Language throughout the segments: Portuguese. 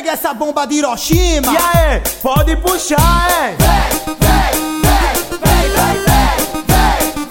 pega essa bomba de Hiroshima. E aí, pode puxar, é. Vem, vem, vem, vem, vem, vem, vem,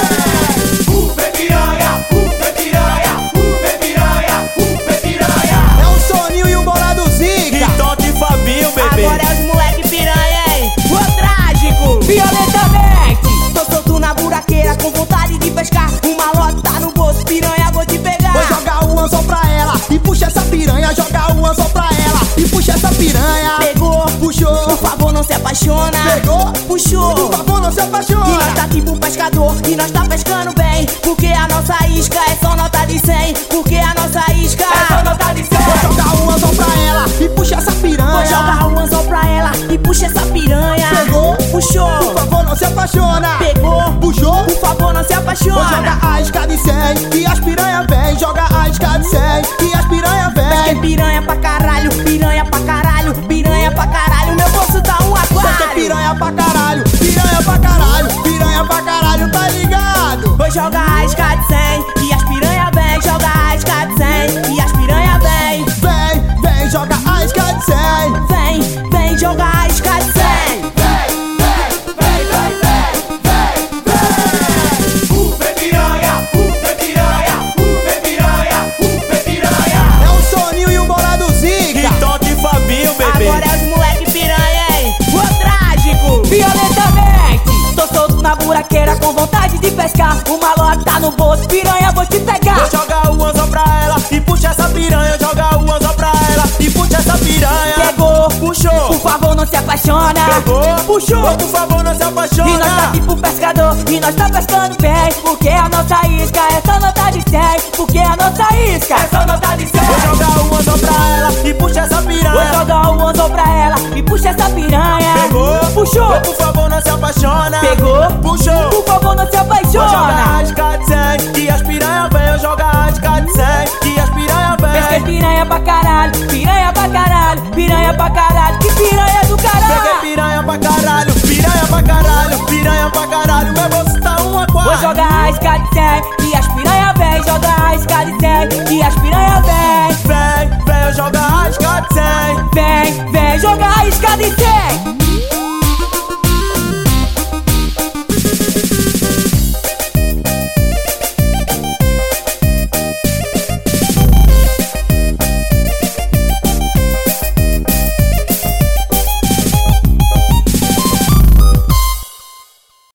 vem. Vem piranha, vem piranha, vem piranha, vem piranha. É o Soninho e o Bolado Zica. E Toque e Fabinho, bebê. Agora é os moleque piranha, hein? O trágico, violentamente. Tô solto na buraqueira com vontade de pescar. Uma lota tá no bolso, piranha, vou te pegar. Vou jogar o anzol pra ela e puxa essa piranha. Joga o anzol pra ela e puxa essa piranha. Pegou, Puxou, por favor não se apaixona. pegou, Puxou, por favor não se e nós apaixona. tá tipo pescador, e nós tá pescando bem. Porque a nossa isca é só nota de 100. Porque a nossa isca é só nota de 100. Vou jogar o anzol pra ela e puxa essa piranha. Vou jogar o anzol pra ela e puxa essa piranha. Pegou, Puxou, por favor não se apaixona. pegou, Puxou, por favor não se vou apaixona. jogar a isca de 100 e as piranha vem. Joga a isca de 100 e as piranha Pesquei vem. piranha pra caralho, piranha pra caralho, piranha pra caralho. Meu bolso tá um Pesquei aquário. piranha pra caralho, piranha pra caralho, piranha pra caralho, tá ligado? Vou jogar a isca de 100 e as piranha vem. Joga a isca de 100 e as piranha vem. Vem, vem, joga a isca de 100. Vem, vem jogar a isca de 100. Vem, vem, vem, vem, vem, vem, vem. Vem piranha, vem piranha, vem piranha, vem piranha. É o Soninho e o Bolado Zica. E Toque e Fabinho, bebê. Agora é os moleque piranha, hein? O trágico, violentamente. Tô solto na buraqueira com vontade de pescar. Uma lota tá no bolso, piranha, vou te pegar. Vou jogar o anzol pra ela e puxa essa piranha. Joga o anzol pra ela e puxa essa piranha. Pegou, Puxou, por favor não se apaixona. pegou, Puxou, por favor não se e nós tá apaixona. tipo pescador, e nós tá pescando bem. Porque a nossa isca é só nota de 100. Porque a nossa isca é só nota de 100. Vou jogar o anzol pra ela e puxa essa Vou piranha. jogar o anzol pra ela e puxa essa piranha. Pegou, Puxou, por favor não se apaixona. pegou, Puxou, por favor não se vou jogar apaixona. a isca de 100 e as piranha vem. Eu jogar a isca de 100 e as piranha Pesquei vem. piranha pra caralho, piranha pra caralho, piranha pra caralho. Que piranha do Peguei caralho. piranha pra caralho, piranha pra caralho, piranha pra caralho. Meu bolso tá um Vou aquário. jogar a isca de 100 e as piranha vem. Jogar a isca de 100 e as piranha vem. Vem, vem, eu jogar a isca de 100. Vem, vem jogar a isca de 100.